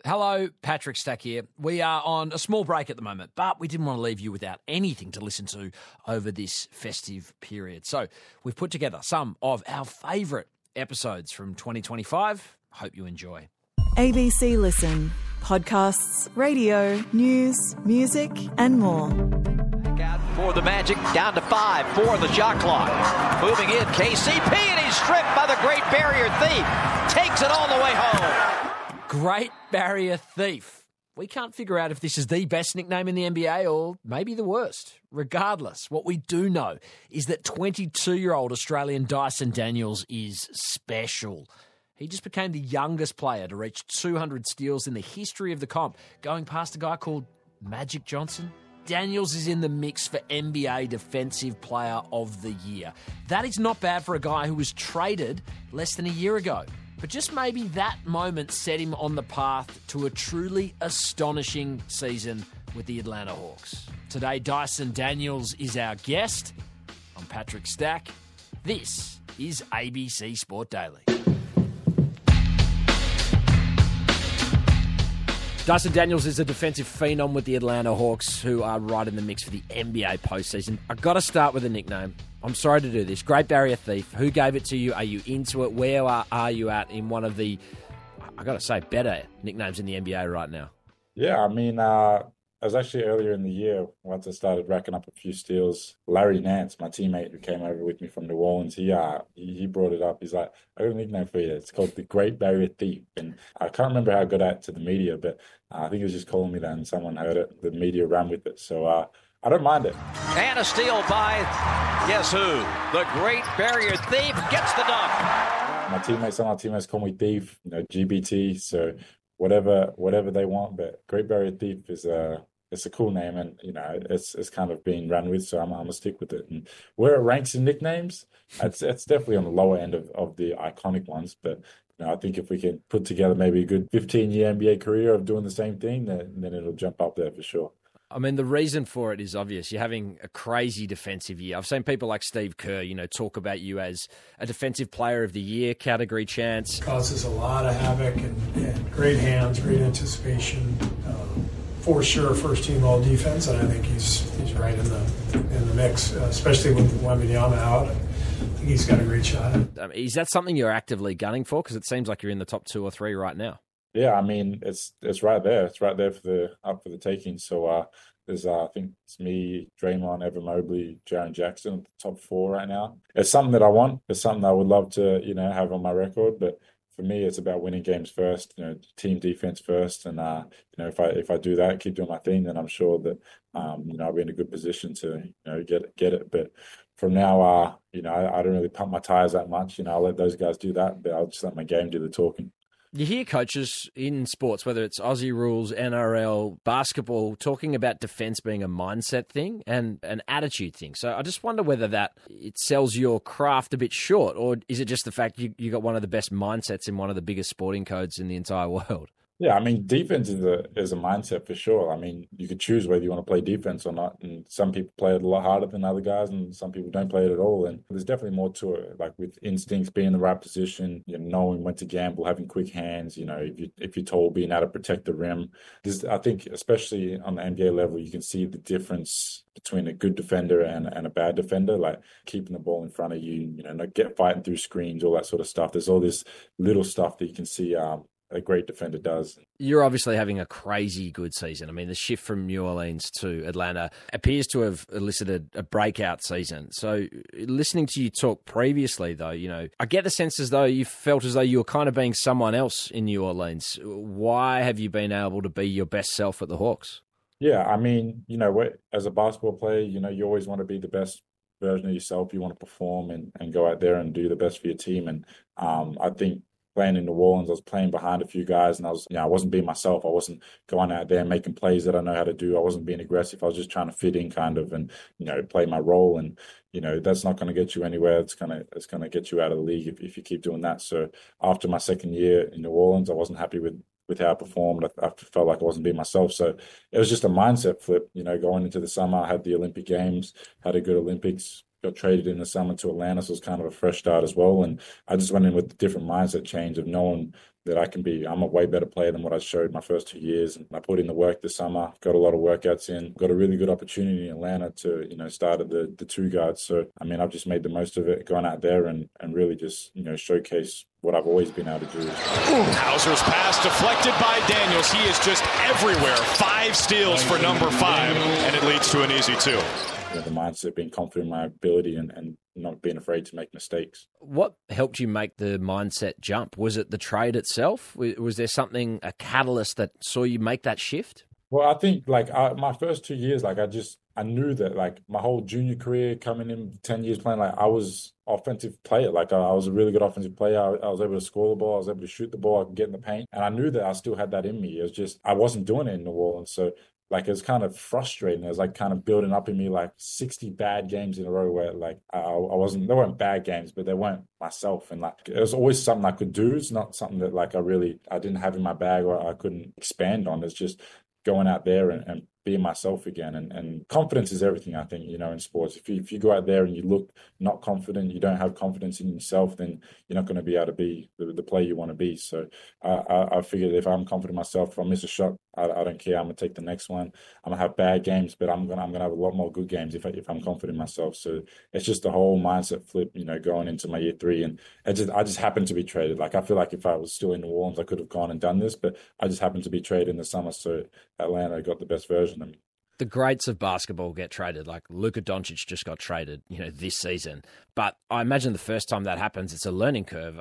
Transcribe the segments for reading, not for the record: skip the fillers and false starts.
Hello, Patrick Stack here. We are on a small break at the moment, but we didn't want to leave you without anything to listen to over this festive period. So we've put together some of our favourite episodes from 2025. Hope you enjoy. ABC Listen. Podcasts, radio, news, music and more. Out for the Magic, down to 5 for the shot clock. Moving in, KCP, and he's stripped by the Great Barrier Thief. Takes it all the way home. Great Barrier Thief. We can't figure out if this is the best nickname in the NBA or maybe the worst. Regardless, what we do know is that 22-year-old Australian Dyson Daniels is special. He just became the youngest player to reach 200 steals in the history of the comp, going past a guy called Magic Johnson. Daniels is in the mix for NBA Defensive Player of the Year. That is not bad for a guy who was traded less than a year ago. But just maybe that moment set him on the path to a truly astonishing season with the Atlanta Hawks. Today, Dyson Daniels is our guest. I'm Patrick Stack. This is ABC Sport Daily. Dyson Daniels is a defensive phenom with the Atlanta Hawks, who are right in the mix for the NBA postseason. I've got to start with a nickname. I'm sorry to do this. Great Barrier Thief. Who gave it to you? Are you into it? Where are you at in one of the, I've got to say, better nicknames in the NBA right now? Yeah, I mean, I was actually earlier in the year, once I started racking up a few steals, Larry Nance, my teammate who came over with me from New Orleans, he brought it up. He's like, I got a nickname for you. It's called the Great Barrier Thief. And I can't remember how I got out to the media, but I think he was just calling me that and someone heard it. The media ran with it. So I don't mind it. And a steal by, guess who? The Great Barrier Thief gets the dunk. Some of my teammates call me Thief, GBT. So whatever they want, but Great Barrier Thief is it's a cool name, and it's kind of being run with, so I'm gonna stick with it. And where it ranks in nicknames, it's definitely on the lower end of the iconic ones. But I think if we can put together maybe a good 15-year NBA career of doing the same thing, then it'll jump up there for sure. I mean, the reason for it is obvious. You're having a crazy defensive year. I've seen people like Steve Kerr, talk about you as a Defensive Player of the Year category chance. Causes a lot of havoc and great hands, great anticipation. For sure, first team all defense, and I think he's right in the mix, especially with Wembanyama out. I think he's got a great shot. Is that something you're actively gunning for? Because it seems like you're in the top 2 or 3 right now. Yeah, I mean, it's right there. It's right there up for the taking. So there's I think it's me, Draymond, Evan Mobley, Jaren Jackson, the top 4 right now. It's something that I want. It's something I would love to have on my record. But for me, it's about winning games first. Team defense first. And if I do that, keep doing my thing, then I'm sure that I'll be in a good position to get it. But from now, I don't really pump my tires that much. I'll let those guys do that, but I'll just let my game do the talking. You hear coaches in sports, whether it's Aussie rules, NRL, basketball, talking about defense being a mindset thing and an attitude thing. So I just wonder whether it sells your craft a bit short, or is it just the fact you got one of the best mindsets in one of the biggest sporting codes in the entire world? Yeah, I mean, defense is a mindset for sure. I mean, you could choose whether you want to play defense or not. And some people play it a lot harder than other guys, and some people don't play it at all. And there's definitely more to it, like with instincts, being in the right position, knowing when to gamble, having quick hands, if you're tall, being able to protect the rim. I think, especially on the NBA level, you can see the difference between a good defender and a bad defender, like keeping the ball in front of you, not fighting through screens, all that sort of stuff. There's all this little stuff that you can see a great defender does. You're obviously having a crazy good season. I mean, the shift from New Orleans to Atlanta appears to have elicited a breakout season. So listening to you talk previously, though, I get the sense as though you felt as though you were kind of being someone else in New Orleans. Why have you been able to be your best self at the Hawks? Yeah, I mean, as a basketball player, you always want to be the best version of yourself. You want to perform and go out there and do the best for your team. And I think playing in New Orleans, I was playing behind a few guys, and I wasn't being myself. I wasn't going out there and making plays that I know how to do. I wasn't being aggressive. I was just trying to fit in kind of and, play my role. And, that's not going to get you anywhere. It's going to get you out of the league if you keep doing that. So after my second year in New Orleans, I wasn't happy with how I performed. I felt like I wasn't being myself. So it was just a mindset flip, going into the summer. I had the Olympic Games, had a good Olympics, got traded in the summer to Atlanta, so it was kind of a fresh start as well. And I just went in with a different mindset change of knowing that I'm a way better player than what I showed my first 2 years. And I put in the work this summer, got a lot of workouts in, got a really good opportunity in Atlanta to, start at the two guards. So, I mean, I've just made the most of it, going out there and really just, showcase what I've always been able to do. Hauser's pass deflected by Daniels. He is just everywhere. 5 steals for number 5, and it leads to an easy 2. The mindset, being confident in my ability and not being afraid to make mistakes. What helped you make the mindset jump? Was it the trade itself? Was there something, a catalyst that saw you make that shift? Well, I think my first 2 years, I knew that my whole junior career coming in 10 years playing, I was offensive player. I was a really good offensive player. I was able to score the ball. I was able to shoot the ball. I could get in the paint. And I knew that I still had that in me. It was just, I wasn't doing it in New Orleans. So it was kind of frustrating. It was kind of building up in me 60 bad games in a row where I wasn't, they weren't bad games, but they weren't myself. And it was always something I could do. It's not something that I didn't have in my bag or I couldn't expand on. It's just going out there and being myself again. And confidence is everything, I think, in sports. If you go out there and you look not confident, you don't have confidence in yourself, then you're not going to be able to be the player you want to be. So I figured if I'm confident in myself, if I miss a shot, I don't care. I'm going to take the next one. I'm going to have bad games, but I'm going to have a lot more good games if I'm confident in myself. So it's just the whole mindset flip, going into my year 3. And I just happened to be traded. I feel like if I was still in New Orleans, I could have gone and done this, but I just happened to be traded in the summer. So Atlanta got the best version of me. The greats of basketball get traded. Luka Doncic just got traded, this season. But I imagine the first time that happens, it's a learning curve.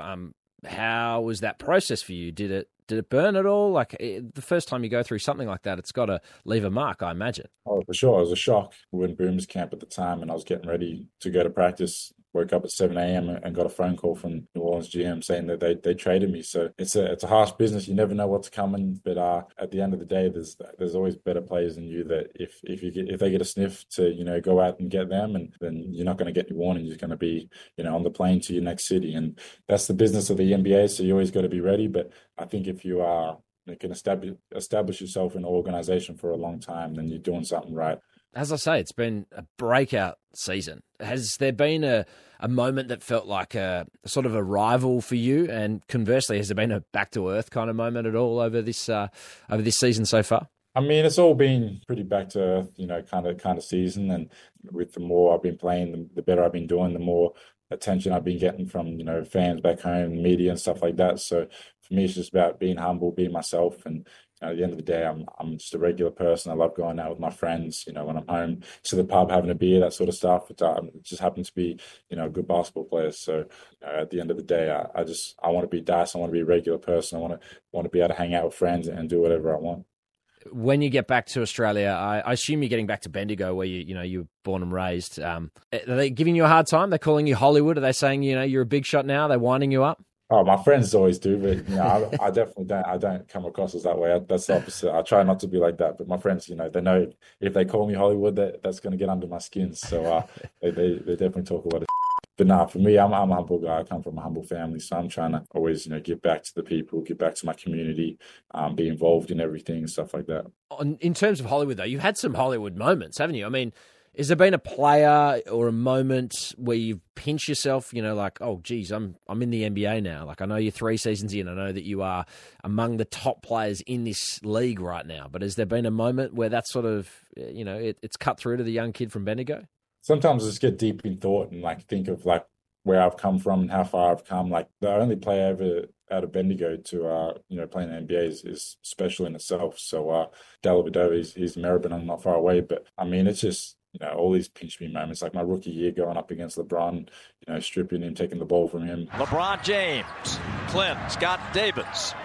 How was that process for you? Did it burn at all? The first time you go through something like that, it's got to leave a mark, I imagine. Oh, for sure. It was a shock. We were in Booms camp at the time, and I was getting ready to go to practice. Woke up at 7 a.m. and got a phone call from New Orleans GM saying that they traded me. So it's a harsh business. You never know what's coming. But at the end of the day, there's always better players than you that if they get a sniff to go out and get them, and then you're not going to get any warning. You're going to be on the plane to your next city, and that's the business of the NBA. So you always got to be ready. But I think if you can establish yourself in an organization for a long time, then you're doing something right. As I say, it's been a breakout season. Has there been a moment that felt like a sort of a rival for you? And conversely, has there been a back-to-earth kind of moment at all over this season so far? I mean, it's all been pretty back to earth, kind of season. And with the more I've been playing, the better I've been doing, the more attention I've been getting from, fans back home, media and stuff like that. So for me, it's just about being humble, being myself. And at the end of the day, I'm just a regular person. I love going out with my friends, when I'm home to the pub, having a beer, that sort of stuff. It just happens to be, a good basketball player. So at the end of the day, I want to be Dice. I want to be a regular person. I want to be able to hang out with friends and do whatever I want. When you get back to Australia, I assume you're getting back to Bendigo, where you were born and raised. Are they giving you a hard time? They're calling you Hollywood. Are they saying you're a big shot now? They're winding you up? Oh, my friends always do, but I definitely don't. I don't come across as that way. That's the opposite. I try not to be like that. But my friends, they know if they call me Hollywood, that's going to get under my skin. So they definitely talk a lot of. But for me, I'm a humble guy. I come from a humble family, so I'm trying to always, give back to the people, give back to my community, be involved in everything and stuff like that. In terms of Hollywood, though, you've had some Hollywood moments, haven't you? I mean, has there been a player or a moment where you've pinched yourself, oh, geez, I'm in the NBA now. I know you're 3 seasons in. I know that you are among the top players in this league right now. But has there been a moment where that sort of, it's cut through to the young kid from Bendigo? Sometimes I just get deep in thought and think of where I've come from and how far I've come. The only player ever out of Bendigo to playing in the NBA is special in itself. So Dellavedova, he's Maribyrnong, not far away. But I mean, it's just all these pinch me moments, like my rookie year going up against LeBron, stripping him, taking the ball from him. LeBron James, Clint, Scott Davis,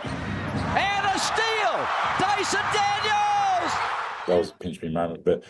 and a steal, Dyson Daniels. That was a pinch me moment, but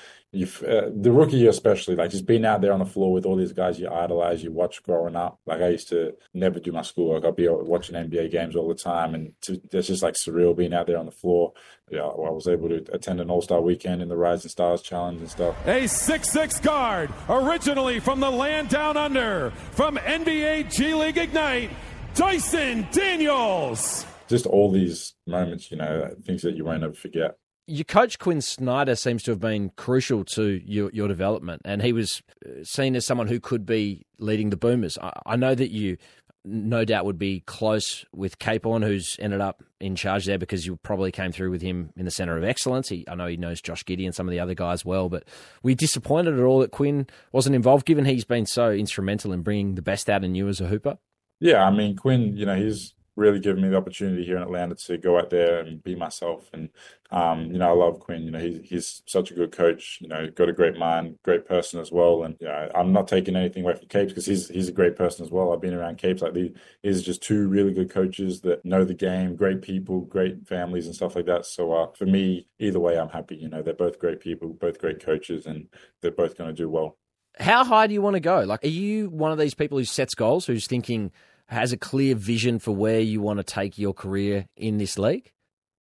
the rookie year especially, just being out there on the floor with all these guys you idolize, you watch growing up. I used to never do my schoolwork. I'd be watching NBA games all the time, and it's just surreal being out there on the floor. I was able to attend an All-Star weekend in the Rising Stars Challenge and stuff. A 6'6" guard, originally from the land down under, from NBA G League Ignite, Dyson Daniels. Just all these moments, things that you won't ever forget. Your coach, Quinn Snyder, seems to have been crucial to your development, and he was seen as someone who could be leading the Boomers. I know that you no doubt would be close with Capon, who's ended up in charge there because you probably came through with him in the centre of excellence. I know he knows Josh Giddey and some of the other guys well, but were you disappointed at all that Quinn wasn't involved, given he's been so instrumental in bringing the best out in you as a hooper? Yeah, I mean, Quinn, he's really given me the opportunity here in Atlanta to go out there and be myself. And, I love Quinn. He's such a good coach, got a great mind, great person as well. And, I'm not taking anything away from Capes because he's a great person as well. I've been around Capes. These are just two really good coaches that know the game, great people, great families and stuff like that. So for me, either way, I'm happy. They're both great people, both great coaches, and they're both going to do well. How high do you want to go? Like, are you one of these people who sets goals, who's thinking, has a clear vision for where you want to take your career in this league?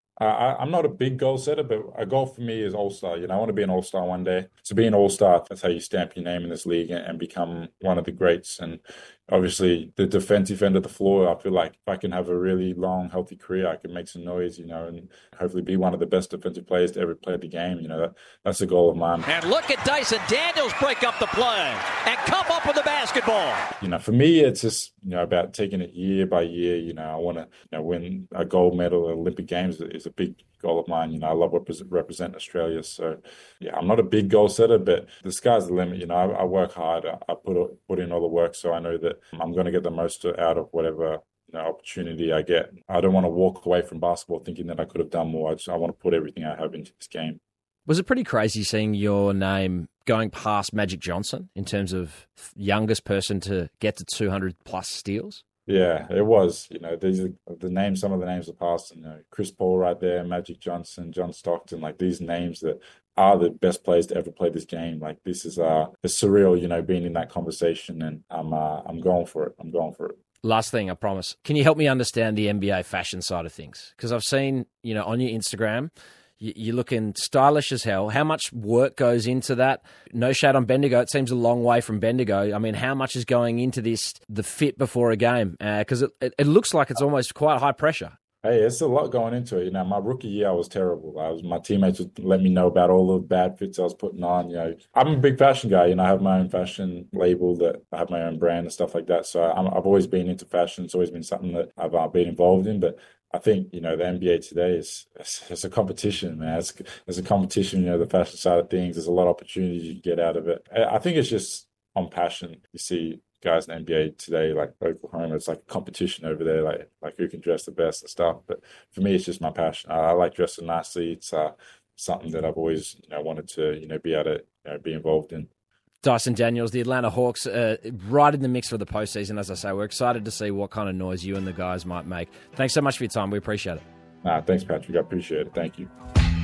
I'm not a big goal setter, but a goal for me is All-Star. I want to be an All-Star one day. To be an All-Star, that's how you stamp your name in this league and become one of the greats. And obviously, the defensive end of the floor, I feel like if I can have a really long, healthy career, I can make some noise, and hopefully be one of the best defensive players to ever play the game. That's a goal of mine. And look at Dyson Daniels break up the play and come up with the basketball. For me, it's just, about taking it year by year. I want to win a gold medal at Olympic Games is a big goal of mine. I love representing Australia. So, I'm not a big goal setter, but the sky's the limit. I work hard. I put in all the work, so I know that I'm going to get the most out of whatever opportunity I get. I don't want to walk away from basketball thinking that I could have done more. I want to put everything I have into this game. Was it pretty crazy seeing your name going past Magic Johnson in terms of youngest person to get to 200 plus steals? Yeah, it was. These are some of the names of past. Chris Paul right there, Magic Johnson, John Stockton, like these names that are the best players to ever play this game. Like this is it's surreal, being in that conversation, and I'm going for it. I'm going for it. Last thing, I promise. Can you help me understand the NBA fashion side of things? Because I've seen, on your Instagram, you're looking stylish as hell. How much work goes into that? No shade on Bendigo. It seems a long way from Bendigo. I mean, how much is going into this, the fit before a game? Because it looks like it's almost quite high pressure. Hey, it's a lot going into it. My rookie year, I was terrible. My teammates would let me know about all the bad fits I was putting on. I'm a big fashion guy. I have my own fashion label, that I have my own brand and stuff like that. So I've always been into fashion. It's always been something that I've been involved in. But I think, the NBA today it's a competition, man. It's a competition, the fashion side of things. There's a lot of opportunities you can get out of it. I think it's just on passion. You see guys in the NBA today, like Oklahoma, it's like a competition over there, like who can dress the best and stuff. But for me, it's just my passion. I like dressing nicely. It's something that I've always, wanted to, be able to, be involved in. Dyson Daniels, the Atlanta Hawks, right in the mix for the postseason. As I say, we're excited to see what kind of noise you and the guys might make. Thanks so much for your time. We appreciate it. Thanks, Patrick. I appreciate it. Thank you.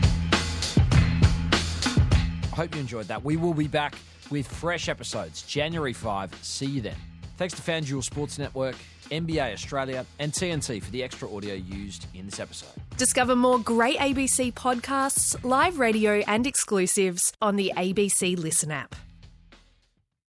I hope you enjoyed that. We will be back with fresh episodes January 5. See you then. Thanks to FanDuel Sports Network, NBA Australia, and TNT for the extra audio used in this episode. Discover more great ABC podcasts, live radio, and exclusives on the ABC Listen app.